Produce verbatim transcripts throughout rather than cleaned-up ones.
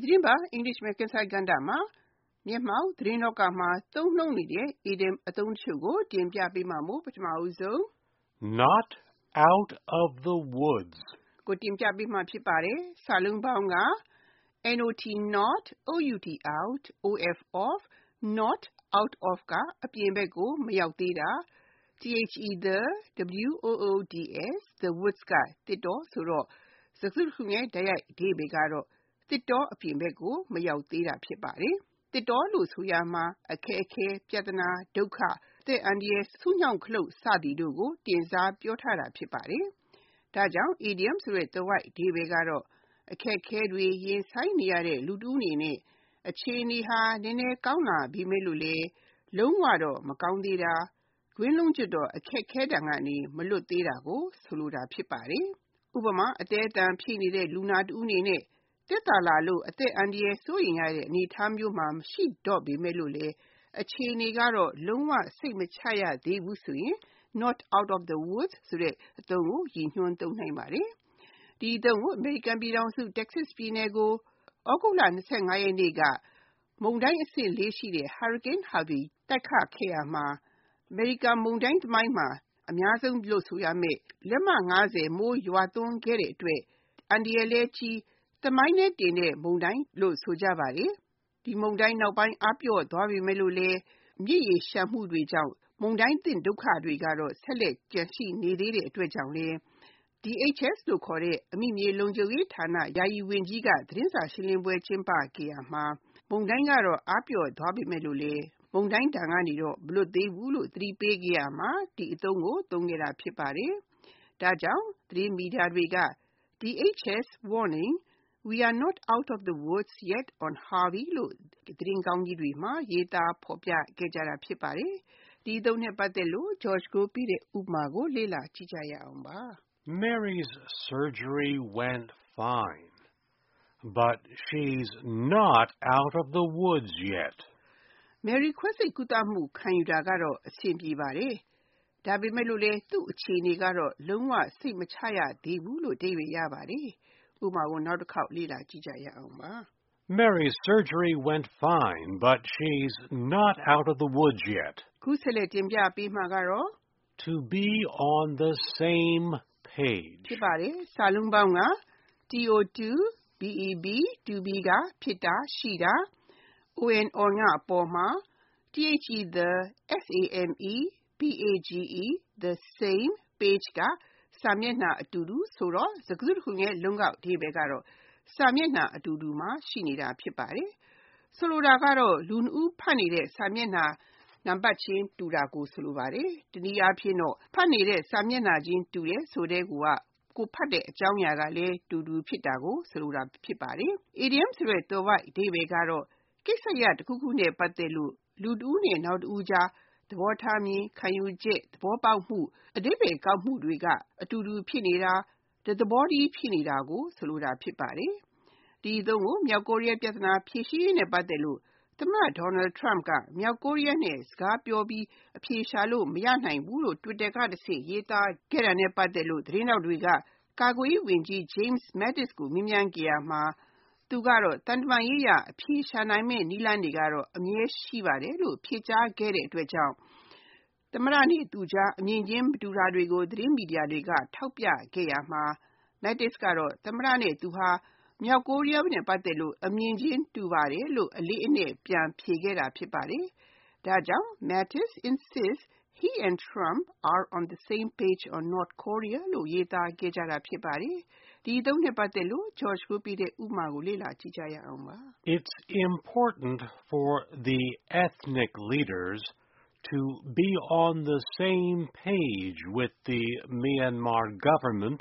သတင်းပါ English American စာကဏ္ဍမှာမျက်မှောက်သတင်းလောကမှာသုံးနှုန်းနေတဲ့ idiom အသုံးတချို့ကိုတင်ပြပေးမှာမို့ပထမဦးဆုံး Not out of the woods ကိုတင်ပြပေးမှာဖြစ်ပါတယ်။စာလုံးပေါင်းက not not out out of of not out of ကအပြင်ဘက်ကိုမရောက်သေးတာ the woods the woods ကတစ်တော်ဆိုတော့စကားစုတစ်ခုရဲ့တိုက်ရိုက်အဓိပ္ပာယ်ကတော့တစ်တော်အပြင်ဘက်ကိုမရောက်သေးတာဖြစ်ပါတယ်။တစ်တော်လို့ဆိုရမှာအခက်အခဲပြဿနာဒုက္ခအသက်အန္တရာယ်ဆူညောင်းခလုတ်စသည်တို့ကိုတင်စားပြောထားတာဖြစ်ပါတယ်။ဒါကြောင့် idiom ဆိုတဲ့သွယ်ဝိုက်အဓိပ္ပာယ်ကတော့အခက်အခဲတွေရင်ဆိုင်နေရတဲ့လူတူးအနေနဲ့အခြေအနေဟာနည်းနည်းကောင်းလာပြီမဲ့လို့လေလုံးဝတော့မကောင်းသေးတာတွင်းလုံးကျွတ်တော့အခက်အခဲတံကနေမလွတ်သေးတာကိုဆိုလိုတာဖြစ်ပါတယ်။ဥပမာအသေးအတန်ဖြစ်နေတဲ့လူနာတူးအနေနဲ့တက်တာလာလို့အသက်အန္တရာယ်စိုးရိမ်ရတဲ့အနေအထားမျိုးမှာမရှိတော့ပေမဲ့လို့လေအခြေအနေကတော့လုံးဝစိတ်မချရသေးဘူးဆိုရင် not out of the woods ဆိုတဲ့အသုံးကိုရည်ညွှန်းသုံးနိုင်ပါတယ်။ဒီအသုံးကိုအမေရိကန်ပြည်ထောင်စု Texas ပြည်နယ်ကိုဩဂုတ်လ၂၅ရက်နေ့ကမုန်တိုင်းအဆင့်လေးရှိတဲ့ Hurricane Harvey တိုက်ခတ်ခဲ့ရမှာအမေရိကန်မုန်တိုင်းသမိုင်းမှာအများဆုံးလို့ဆိုရမယ့်လက်မ၅၀မိုးရွာသွန်းခဲ့တဲ့အတွက်အန္တရာယ်လည်းကြီးသမိုင်းနဲ့တင်တဲ့မုန်တိုင်းလို့ဆိုကြပါတယ်။ဒီမုန်တိုင်းနောက်ပိုင်းအပျော့သွားပြီမဲ့လို့လေမြစ်ရေရှမ်းမှုတွေကြောင့်မုန်တိုင်းသင့်ဒုက္ခတွေကတော့ဆက်လက်ကျန်ရှိနေသေးတဲ့အတွက်ကြောင့်လေ D H S လို့ခေါ်တဲ့အမိမြေလုံခြုံရေးဌာနယာယီဝန်ကြီးကသတင်းစာရှင်းလင်းပွဲကျင်းပခဲ့ရမှာမုန်တိုင်းကတော့အပျော့သွားပြီမဲ့လို့လေမုန်တိုင်းတန်ကနေတော့မလွတ်သေးဘူးလို့သတိပေးခဲ့ရမှာဒီအသုံးကိုသုံးခဲ့တာဖြစ်ပါတယ်။ဒါကြောင့်သတင်းမီဒီယာတွေက D H S warning we are not out of the woods yet on Harvey လို့သတင်းကောင်းကြီးတွေမှာရေးသားဖော်ပြခဲ့ကြတာဖြစ်ပါတယ်။ဒီအသုံးနဲ့ပတ်သက်လို့ George ကိုပြတဲ့ဥပမာကိုလေ့လာကြည့်ကြရအောင်ပါ။ Mary's surgery went fine, but she's not out of the woods yet. Mary ခွဲစိတ်ကုသမှုခံယူတာကတော့အဆင်ပြေပါတယ်။ဒါပေမဲ့လို့လေသူ့အခြေအနေကတော့လုံးဝစိတ်မချရသေးဘူးလို့အဓိပ္ပာယ်ရပါတယ်။ဥပမာကိုနောက်တစ်ခေါက်လေ့လာကြည့်ကြရအောင်ပါ Mary's surgery went fine, but she's not out of the woods yet. ခုဆက်လက်တင်ပြပေးမှာကတော့ To be on the same page ဖြစ်ပါတယ်။စာလုံးပေါင်းက to be to be ကဖြစ်တာရှိတာ on on ကအပေါ်မှာ the same the same page ကစာမျက်နှာအတူတူဆိုတော့စကားစုတစ်ခုရဲ့လုံးကောက်အဓိပ္ပာယ်ကတော့စာမျက်နှာအတူတူမှာရှိနေတာဖြစ်ပါတယ်။ဆိုလိုတာကတော့လူနှစ်ဦးဖတ်နေတဲ့စာမျက်နှာနံပါတ်ချင်းတူတာကိုဆိုလိုပါတယ်။တနည်းအားဖြင့်တော့ဖတ်နေတဲ့စာမျက်နှာချင်းတူတယ်ဆိုတဲ့ကူကကိုဖတ်တဲ့အကြောင်းအရာကလည်းတူတူဖြစ်တာကိုဆိုလိုတာဖြစ်ပါတယ်။ Idiom ဆိုတဲ့သွယ်ဝိုက်အဓိပ္ပာယ်ကတော့ကိစ္စရပ်တစ်ခုခုနဲ့ပတ်သက်လို့လူတစ်ဦးနဲ့နောက်တစ်ဦးကြားသဘောထားမြင်ခံယူချက်သဘောပေါက်မှုအဓိပ္ပာယ်ကောက်မှုတွေကအတူတူဖြစ်နေတာတသဘောတည်းဖြစ်နေတာကိုဆိုလိုတာဖြစ်ပါတယ်။ဒီအသုံးကိုမြောက်ကိုရီးယားပြဿနာဖြေရှင်းရေးနဲ့ပတ်သက်လို့သမ္မတ Donald Trump ကမြောက်ကိုရီးယားနဲ့စကားပြောပြီးအဖြေရှာလို့မရနိုင်ဘူးလို့ Twitter ကတစ်ဆင့်ရေးသားခဲ့တာနဲ့ပတ်သက်လို့သတင်းတောက်တွေကကာကွယ်ရေးဝန်ကြီး James Mattis ကိုမေးမြန်းကြရမှာသူကတော့တန်တမာရေးရအဖြေရှာနိုင်မယ့်နည်းလမ်းတွေကတော့အမြဲရှိပါတယ်လို့ဖြေကြားခဲ့တဲ့အတွက်ကြောင့်သမ္မတနဲ့သူကြားအမြင်ချင်းမတူတာတွေကိုသတင်းမီဒီယာတွေကထောက်ပြခဲ့ရမှာ Mattis ကတော့သမ္မတနဲ့သူဟာမြောက်ကိုရီးယားနဲ့ပတ်သက်လို့အမြင်ချင်းတူပါတယ်လို့အလေးအနက်ပြန်ဖြေခဲ့တာဖြစ်ပါတယ်။ဒါကြောင့် Mattis insists he and Trump are on the same page on North Korea လို့ရေးသားခဲ့ကြတာဖြစ်ပါတယ်။ဒီအသုံးနဲ့ပတ်သက်လို့ George ကိုပြတဲ့ဥပမာကိုလေ့လာကြည့်ကြရအောင်ပါ It's important for the ethnic leaders to be on the same page with the Myanmar government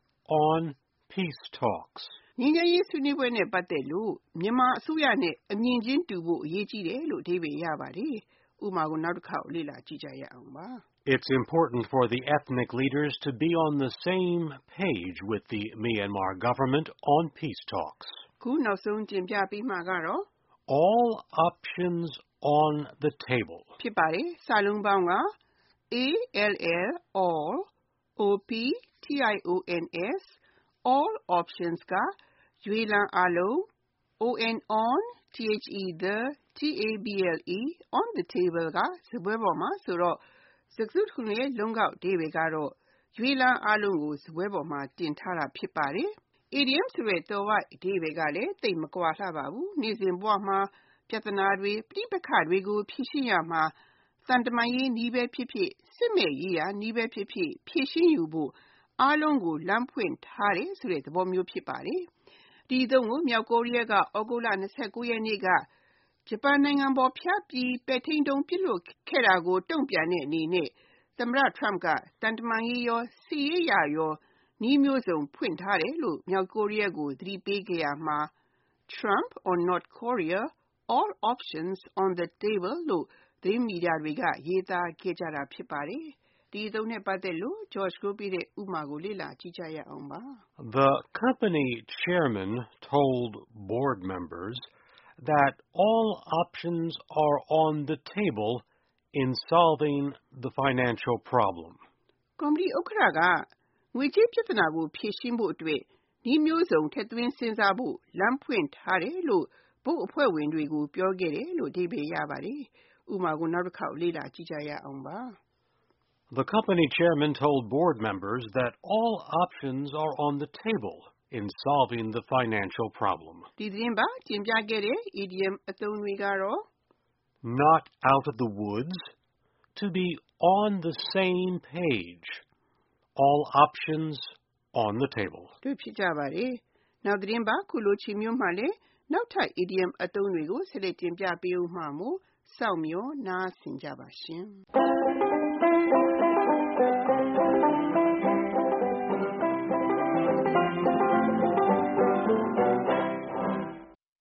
on peace talks. ငြိမ်းချမ်းရေးဆွေးနွေးပွဲနဲ့ပတ်သက်လို့မြန်မာအစိုးရနဲ့အမြင်ချင်းတူဖို့အရေးကြီးတယ်လို့အဓိပ္ပာယ်ရပါတယ်။ဥပမာကိုနောက်တစ်ခေါက်လေ့လာကြည့်ကြရအောင်ပါ It's important for the ethnic leaders to be on the same page with the Myanmar government on peace talks. ခုနောက်ဆုံးတင်ပြပေးမှာကတော့ All options on the table ဖြစ်ပါတယ်။စာလုံးပေါင်းက all all options all options ကရွေးလန်းအားလုံး on on the the table on the table ကစပွဲပေါ်မှာဆိုတော့စကားစုတစ်ခုရဲ့လုံးကောက်အဓိပ္ပာယ်ကတော့ရွေးလန်းအလုံးကိုစပွဲပေါ်မှာတင်ထားတာဖြစ်ပါတယ်။ idiom ဆိုတဲ့သွယ်ဝိုက်အဓိပ္ပာယ်ကလည်းသိပ်မကွာလှပါဘူး။နေ့စဉ်ဘဝမှာပြဿနာတွေပဋိပက္ခတွေကိုဖြေရှင်းရမှာသံတမန်ရေးနည်းပဲဖြစ်ဖြစ်စစ်မဲ့ရေးရာနည်းပဲဖြစ်ဖြစ်ဖြေရှင်းယူဖို့အားလုံးကိုလမ်းဖွင့်ထားတယ်ဆိုတဲ့သဘောမျိုးဖြစ်ပါတယ်။ဒီအသုံးကိုမြောက်ကိုရီးယားကဩဂုတ်လ၂၉ရက်နေ့ကဂျပန်နိုင်ငံပေါ်ဖြတ်ပြီးပဲ့ထိန်းဒုံးပစ်လွှတ်ခဲ့တာကိုတုံ့ပြန်တဲ့အနေနဲ့သမ္မတ Trump ကတန်တမာရေးရောစစ်ရေးရာရောနည်းမျိုးစုံဖွင့်ထားတယ်လို့မြောက်ကိုရီးယားကိုသတိပေးခဲ့ရမှာ Trump on North Korea all options on the table လို့သတင်းမီဒီယာတွေကရေးသားခဲ့ကြတာဖြစ်ပါတယ်။ဒီအသုံးနဲ့ပတ်သက်လို့ George ကိုပြတဲ့ဥပမာကိုလေ့လာကြည့်ကြရအောင်ပါ။ The company chairman told board members that all options are on the table in solving the financial problem. ကော်မတီဥက္ကဋ္ဌကငွေကြေးပြဿနာကိုဖြေရှင်းဖို့အတွက်နည်းမျိုးစုံထည့်သွင်းစဉ်းစားဖို့လမ်းဖွင့်ထားတယ်လို့ဘုတ်အဖွဲ့ဝင်တွေကိုပြောခဲ့တယ်လို့အဓိပ္ပာယ်ရပါတယ်။ဥပမာကိုနောက်တစ်ခေါက်လေ့လာကြည့်ကြရအောင်ပါ။ The company chairman told board members that all options are on the table in solving the financial problem. ဒီသတင်းပါတင်ပြခဲ့တဲ့ idiom အသုံးတွေကတော့ not out of the woods, to be on the same page, all options on the table. တို့ဖြစ်ကြပါတယ်။နောက်သတင်းပါခုလိုချီမျိုးမှလည်းနောက်ထပ် idiom အသုံးတွေကိုဆက်လက်တင်ပြပေးဦးမှာမို့စောင့်မျှော်နားဆင်ကြပါရှင်။